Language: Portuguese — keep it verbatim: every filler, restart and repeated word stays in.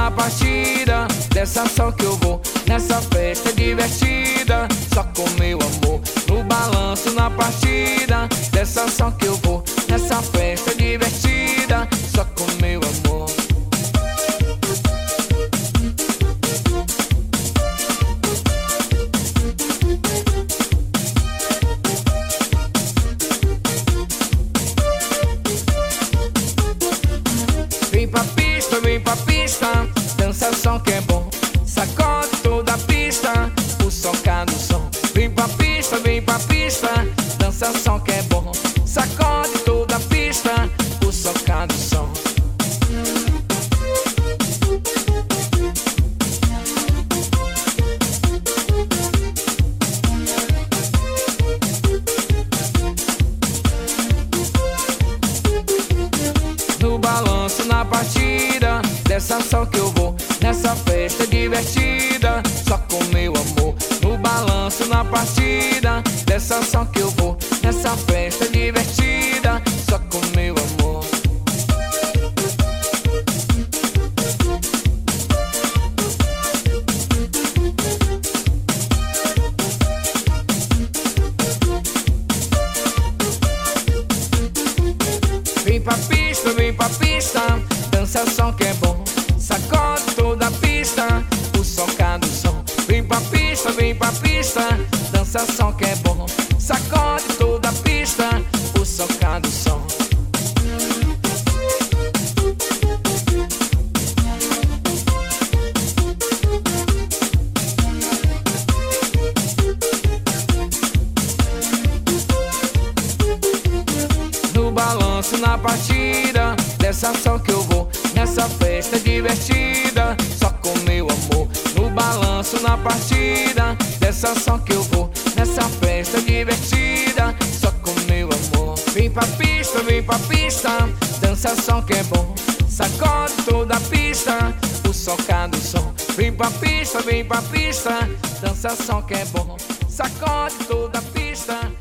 na partida, dessa só que eu vou, nessa festa divertida, só com meu amor. No balanço na partida, dessa só que eu vou, nessa festa divertida, só com meu amor. Vem pra pista, vem pra pista, dança som que é bom, sacode toda a pista, o socado som. Vem pra pista, vem pra pista, dança som que é bom, sacode toda a pista, o socado som. No balanço na partida, dessa só que eu vou, nessa festa divertida, só com meu amor. No balanço na partida, dessa só que eu vou, nessa festa divertida, só com meu amor. Vem pra pista, vem pra pista, dança som que é bom, sacode toda a pista, o socado som. Vem pra pista, vem pra pista, dança som que é bom, sacode toda a pista, o socado som. No balanço na partida, dessa só que eu vou, nessa festa divertida, só com meu amor. No balanço na partida, dessa só que eu vou, nessa festa divertida, só com meu amor. Vem pra pista, vem pra pista, dança som que é bom, sacode toda a pista, o socado som. Vem pra pista, vem pra pista, dança som que é bom, sacode toda a pista.